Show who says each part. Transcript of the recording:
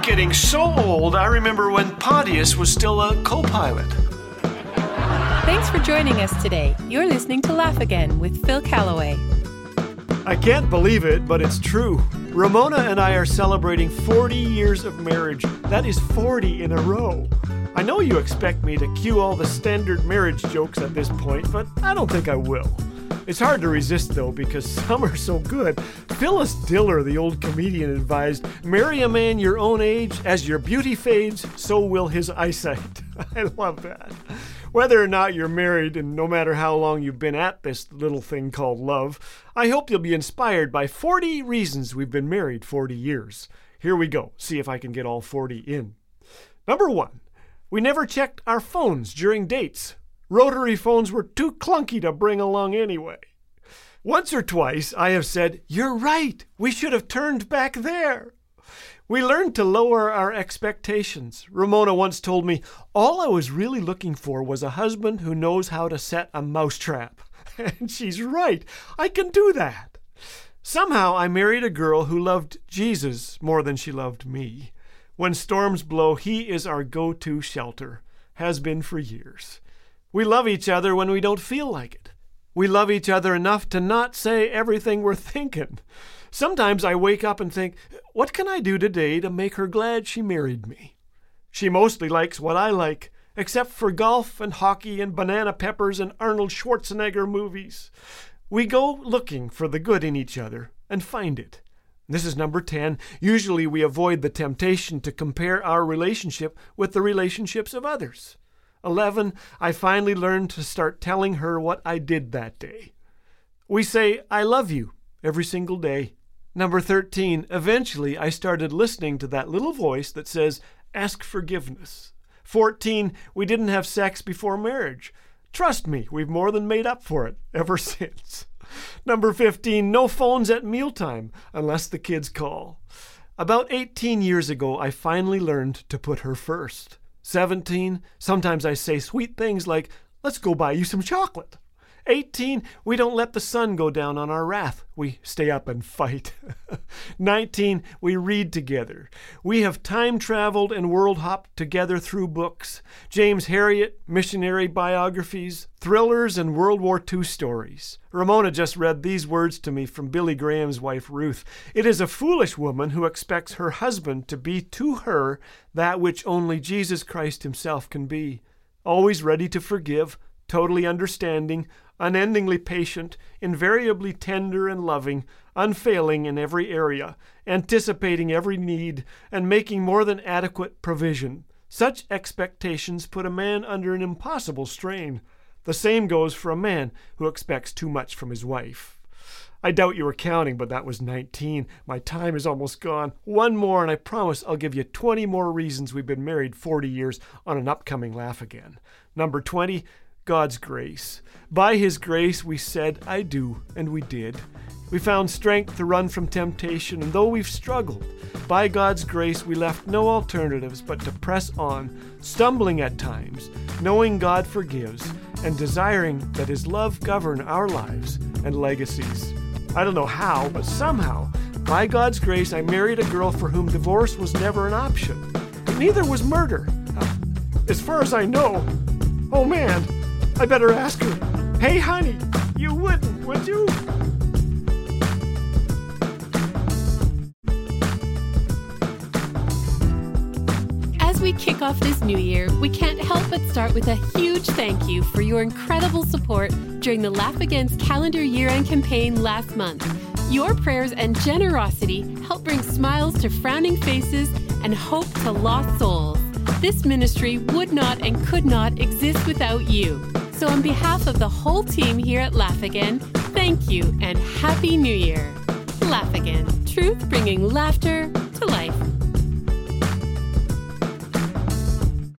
Speaker 1: getting so old, I remember when Pontius was still a co-pilot.
Speaker 2: Thanks for joining us today. You're listening to Laugh Again with Phil Callaway.
Speaker 1: I can't believe it, but it's true. Ramona and I are celebrating 40 years of marriage. That is 40 in a row. I know you expect me to cue all the standard marriage jokes at this point, but I don't think I will. It's hard to resist, though, because some are so good. Phyllis Diller, the old comedian, advised, "Marry a man your own age. As your beauty fades, so will his eyesight." I love that. Whether or not you're married, and no matter how long you've been at this little thing called love, I hope you'll be inspired by 40 reasons we've been married 40 years. Here we go. See if I can get all 40 in. Number 1, we never checked our phones during dates. Rotary phones were too clunky to bring along anyway. Once or twice, I have said, "You're right, we should have turned back there." We learned to lower our expectations. Ramona once told me, all I was really looking for was a husband who knows how to set a mousetrap. And she's right, I can do that. Somehow I married a girl who loved Jesus more than she loved me. When storms blow, he is our go-to shelter, has been for years. We love each other when we don't feel like it. We love each other enough to not say everything we're thinking. Sometimes I wake up and think, what can I do today to make her glad she married me? She mostly likes what I like, except for golf and hockey and banana peppers and Arnold Schwarzenegger movies. We go looking for the good in each other and find it. This is number 10. Usually we avoid the temptation to compare our relationship with the relationships of others. 11, I finally learned to start telling her what I did that day. We say, "I love you," every single day. Number 13, eventually I started listening to that little voice that says, "Ask forgiveness." 14, we didn't have sex before marriage. Trust me, we've more than made up for it ever since. Number 15, no phones at mealtime unless the kids call. About 18 years ago, I finally learned to put her first. 17, sometimes I say sweet things like, "Let's go buy you some chocolate." 18, we don't let the sun go down on our wrath. We stay up and fight. 19, we read together. We have time traveled and world hopped together through books. James Herriot, missionary biographies, thrillers, and World War II stories. Ramona just read these words to me from Billy Graham's wife, Ruth. "It is a foolish woman who expects her husband to be to her that which only Jesus Christ himself can be. Always ready to forgive, totally understanding, unendingly patient, invariably tender and loving, unfailing in every area, anticipating every need, and making more than adequate provision. Such expectations put a man under an impossible strain. The same goes for a man who expects too much from his wife." I doubt you were counting, but that was 19. My time is almost gone. One more, and I promise I'll give you 20 more reasons we've been married 40 years on an upcoming Laugh Again. Number 20, God's grace. By his grace we said, "I do," and we did. We found strength to run from temptation, and though we've struggled, by God's grace we left no alternatives but to press on, stumbling at times, knowing God forgives, and desiring that his love govern our lives and legacies. I don't know how, but somehow, by God's grace, I married a girl for whom divorce was never an option. But neither was murder. As far as I know. Oh man, I better ask her. "Hey honey, you wouldn't, would you?"
Speaker 2: As we kick off this new year, we can't help but start with a huge thank you for your incredible support during the Laugh Against calendar year-end campaign last month. Your prayers and generosity help bring smiles to frowning faces and hope to lost souls. This ministry would not and could not exist without you. So on behalf of the whole team here at Laugh Again, thank you and Happy New Year. Laugh Again, truth bringing laughter to life.